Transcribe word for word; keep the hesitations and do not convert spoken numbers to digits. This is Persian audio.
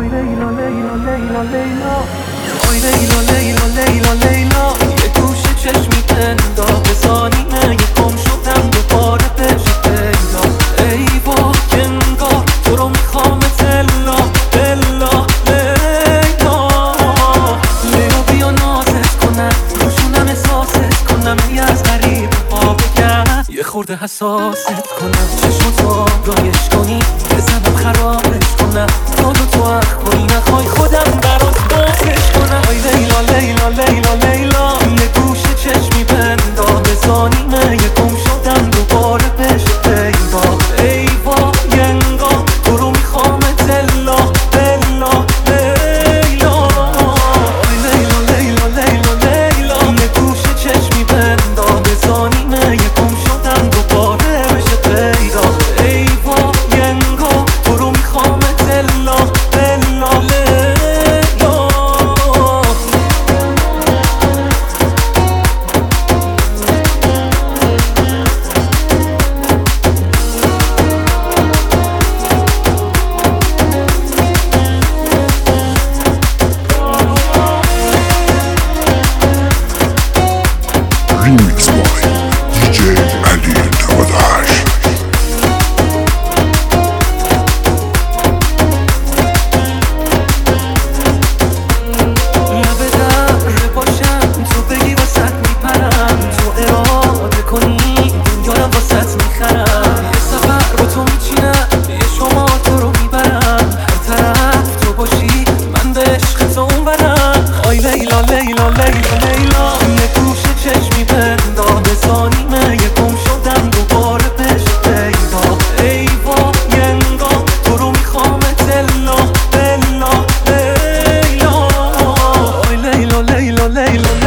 لیلا لیلا لیلا لیلا آی لیلا لیلا لیلا لیلا یه گوشه چشمی پندا بزانیمه یه گم شدم دوباره بشه پیدا ای با کنگار تو رو میخوام تلا بلا لیلا لیلا بیا نازت کنم روشونم احساست کنم ای از غریب ها بگم یه خورده حساست کنم چشمتو رایش کنی بزنم خرابش کنم تو دو تو اخباری نخوای خودم برات بازش کنم آی لیلا لیلا لیلا لیلا یه گوشه چشمی بندا بزانیمه یه گم شدم دوباره بشه پیدا ای وای انگار تو رو میخوام تلا بلا لیلا آی لیلا لیلا لیلا لیلا یه گوشه چشمی بندا بزانیمه یه گم شدم دوباره بشه پیدا ای وای انگار تو رو میخوام تلا بلا لیلا Remix by دی جی علی نود و هشت. لب در باشم تو بگی واسط میپرم تو اراده کنی دنیا رو واسط میخرم یه سفر با تو میچینم یه شما تو رو میبرم هر طرف تو باشی من به عشق تو اونورم آی لیلا لیلا لیلا لیلا یه گوشه چشمی بندا بزانیمه یه گم شدم دوباره بشه پیدا ای وای انگار تو رو میخوام تلا بلا لیلا آی لیلا لیلا لیلا